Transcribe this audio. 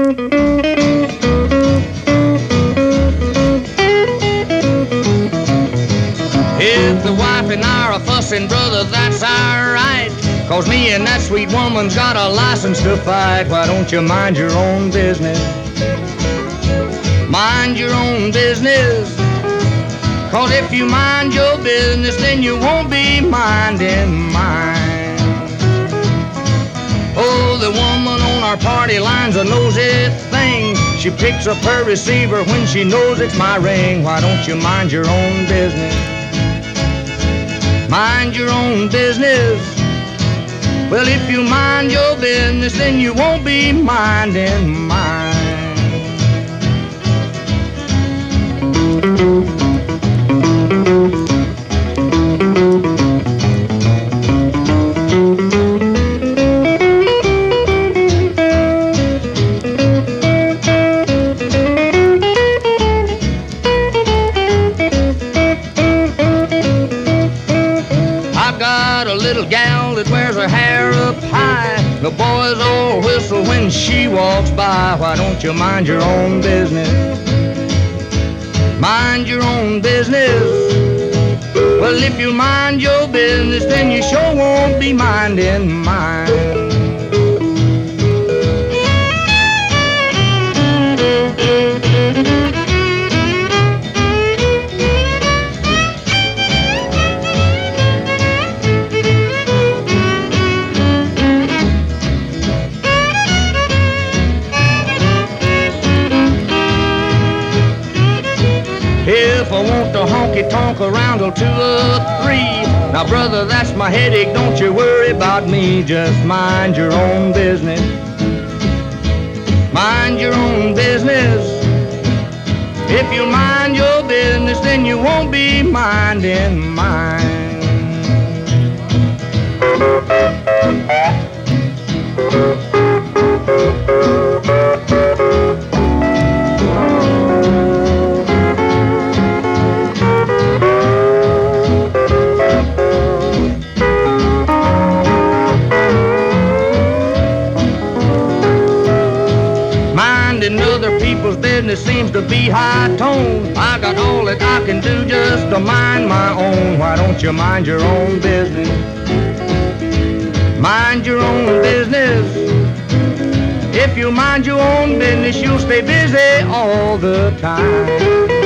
If the wife and I are fussing, brother, that's alright. 'Cause me and that sweet woman's got a license to fight. Why don't you mind your own business? Mind your own business. 'Cause if you mind your business, then you won't be minding mine. Oh, the woman on our party line's a nosy thing. She picks up her receiver when she knows it's my ring. Why don't you mind your own business? Mind your own business. Well, if you mind your business, then you won't be minding mine. Gal that wears her hair up high. The boys all whistle when she walks by. Why don't you mind your own business? Mind your own business. Well, if you mind your business, then you sure won't be minding mine. If I want to honky-tonk around till 2 or 3. Now, brother, that's my headache. Don't you worry about me. Just mind your own business. Mind your own business. If you mind your business, then you won't be minding mine. Other people's business seems to be high tone. I got all that I can do just to mind my own. Why don't you mind your own business? Mind your own business. If you mind your own business, you'll stay busy all the time.